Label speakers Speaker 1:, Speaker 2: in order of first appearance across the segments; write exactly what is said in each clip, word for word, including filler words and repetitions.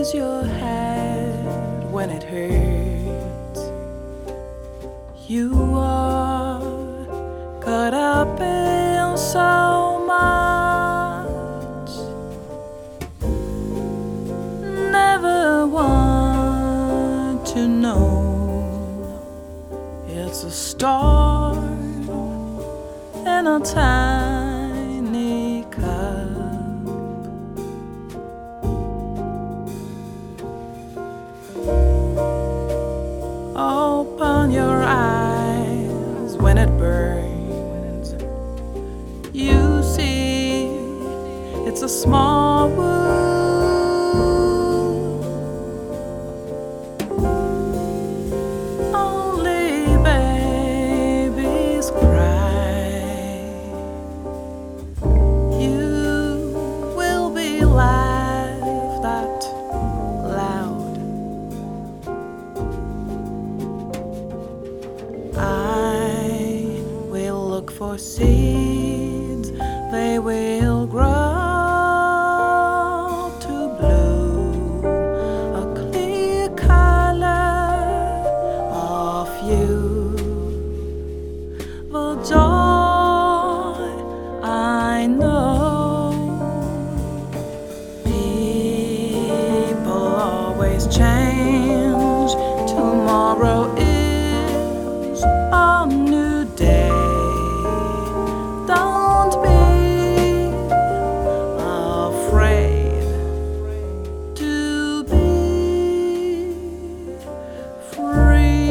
Speaker 1: touches your head when it hurts. You are caught up in so much, never want to know it's a storm in a tiny cup. Open your eyes when it burns. You see, it's a small wound. Only babies cry. You will be laughed at loud. I will look for seeds, they will grow to bloom a clear color of you. The joy I know, people always change. Tomorrow is a new day. Don't be afraid to be free.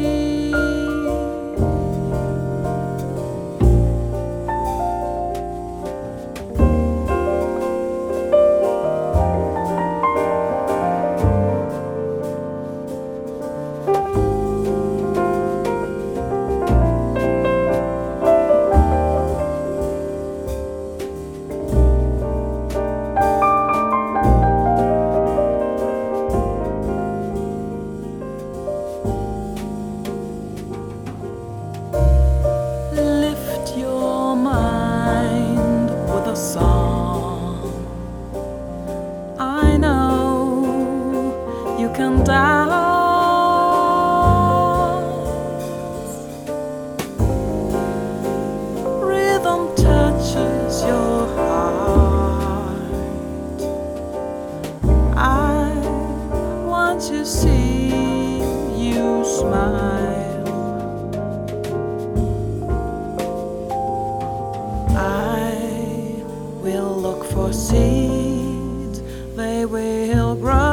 Speaker 1: Lift your mind with a song. I know you can dance. Rhythm touches your heart. I want to see you smile. I will look for seeds, they will grow.